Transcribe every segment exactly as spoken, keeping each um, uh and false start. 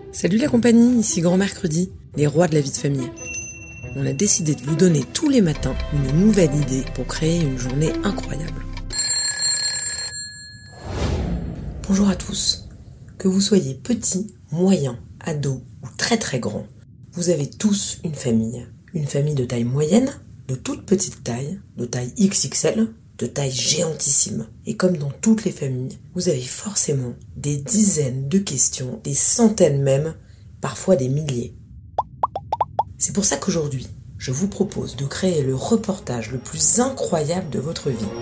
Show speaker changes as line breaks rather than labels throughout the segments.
Salut la compagnie, ici Grand Mercredi, les rois de la vie de famille. On a décidé de vous donner tous les matins une nouvelle idée pour créer une journée incroyable. Bonjour à tous. Que vous soyez petit, moyen, ado ou très très grand, vous avez tous une famille. Une famille de taille moyenne, de toute petite taille, de taille X X L, de taille géantissime. Et comme dans toutes les familles, vous avez forcément des dizaines de questions, des centaines même, parfois des milliers. C'est pour ça qu'aujourd'hui, je vous propose de créer le reportage le plus incroyable de votre vie.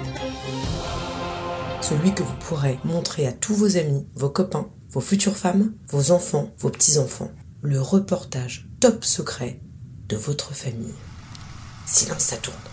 Celui que vous pourrez montrer à tous vos amis, vos copains, vos futures femmes, vos enfants, vos petits-enfants. Le reportage top secret de votre famille. Silence, ça tourne.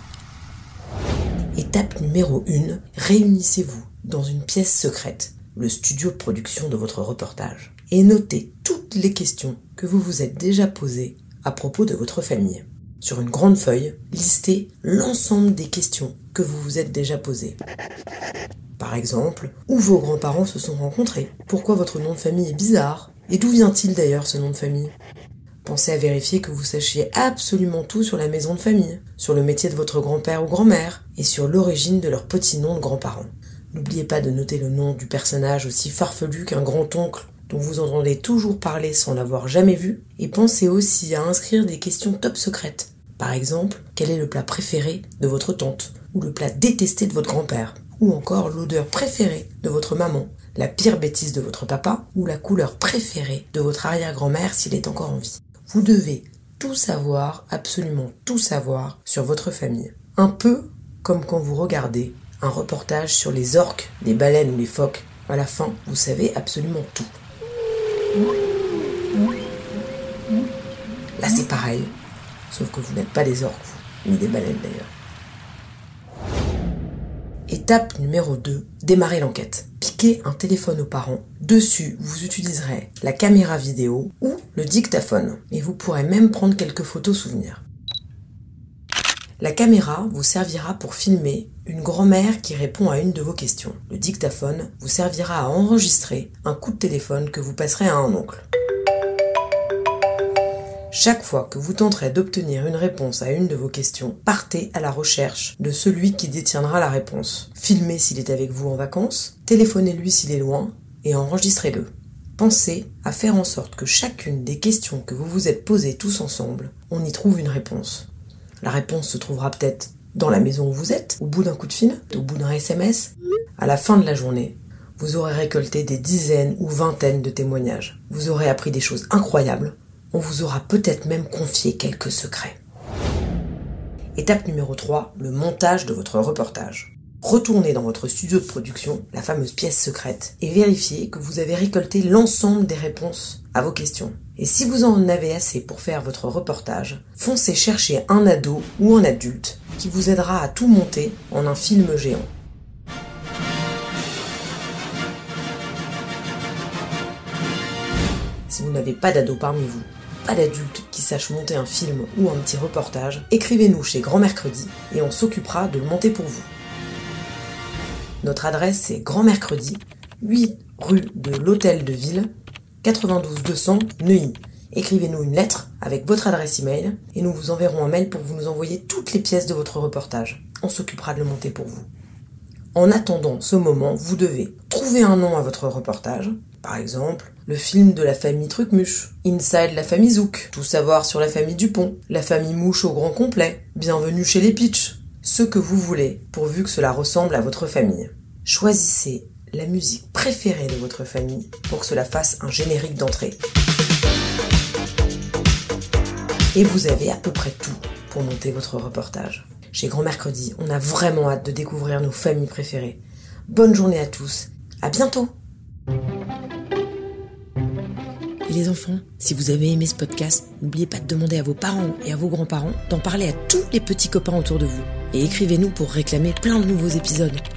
Étape numéro un, réunissez-vous dans une pièce secrète, le studio de production de votre reportage, et notez toutes les questions que vous vous êtes déjà posées à propos de votre famille. Sur une grande feuille, listez l'ensemble des questions que vous vous êtes déjà posées. Par exemple, où vos grands-parents se sont rencontrés? Pourquoi votre nom de famille est bizarre? Et d'où vient-il d'ailleurs ce nom de famille? Pensez à vérifier que vous sachiez absolument tout sur la maison de famille, sur le métier de votre grand-père ou grand-mère, et sur l'origine de leur petit nom de grands-parents. N'oubliez pas de noter le nom du personnage aussi farfelu qu'un grand-oncle dont vous entendez toujours parler sans l'avoir jamais vu, et pensez aussi à inscrire des questions top secrètes. Par exemple, quel est le plat préféré de votre tante, ou le plat détesté de votre grand-père, ou encore l'odeur préférée de votre maman, la pire bêtise de votre papa, ou la couleur préférée de votre arrière-grand-mère s'il est encore en vie. Vous devez tout savoir, absolument tout savoir sur votre famille. Un peu comme quand vous regardez un reportage sur les orques, les baleines ou les phoques. À la fin, vous savez absolument tout. Là, c'est pareil, sauf que vous n'êtes pas des orques, vous, ni des baleines d'ailleurs. Étape numéro deux, démarrez l'enquête. Piquez un téléphone aux parents. Dessus, vous utiliserez la caméra vidéo ou le dictaphone. Et vous pourrez même prendre quelques photos souvenirs. La caméra vous servira pour filmer une grand-mère qui répond à une de vos questions. Le dictaphone vous servira à enregistrer un coup de téléphone que vous passerez à un oncle. Chaque fois que vous tenterez d'obtenir une réponse à une de vos questions, partez à la recherche de celui qui détiendra la réponse. Filmez s'il est avec vous en vacances, téléphonez-lui s'il est loin et enregistrez-le. Pensez à faire en sorte que chacune des questions que vous vous êtes posées tous ensemble, on y trouve une réponse. La réponse se trouvera peut-être dans la maison où vous êtes, au bout d'un coup de fil, au bout d'un S M S. À la fin de la journée, vous aurez récolté des dizaines ou vingtaines de témoignages. Vous aurez appris des choses incroyables. On vous aura peut-être même confié quelques secrets. Étape numéro trois, le montage de votre reportage. Retournez dans votre studio de production, la fameuse pièce secrète, et vérifiez que vous avez récolté l'ensemble des réponses à vos questions. Et si vous en avez assez pour faire votre reportage, foncez chercher un ado ou un adulte qui vous aidera à tout monter en un film géant. Si vous n'avez pas d'ado parmi vous, pas d'adulte qui sache monter un film ou un petit reportage, écrivez-nous chez Grand Mercredi et on s'occupera de le monter pour vous. Notre adresse c'est Grand Mercredi, huit rue de l'Hôtel de Ville, quatre-vingt-douze deux cents Neuilly. Écrivez-nous une lettre avec votre adresse email et nous vous enverrons un mail pour vous nous envoyer toutes les pièces de votre reportage. On s'occupera de le monter pour vous. En attendant ce moment, vous devez trouver un nom à votre reportage. Par exemple, le film de la famille Trucmuche, Inside la famille Zouk, tout savoir sur la famille Dupont, la famille Mouche au grand complet, bienvenue chez les Pitch, ce que vous voulez, pourvu que cela ressemble à votre famille. Choisissez la musique préférée de votre famille pour que cela fasse un générique d'entrée. Et vous avez à peu près tout pour monter votre reportage. Chez Grand Mercredi, on a vraiment hâte de découvrir nos familles préférées. Bonne journée à tous, à bientôt! Et les enfants, si vous avez aimé ce podcast, n'oubliez pas de demander à vos parents et à vos grands-parents d'en parler à tous les petits copains autour de vous. Et écrivez-nous pour réclamer plein de nouveaux épisodes.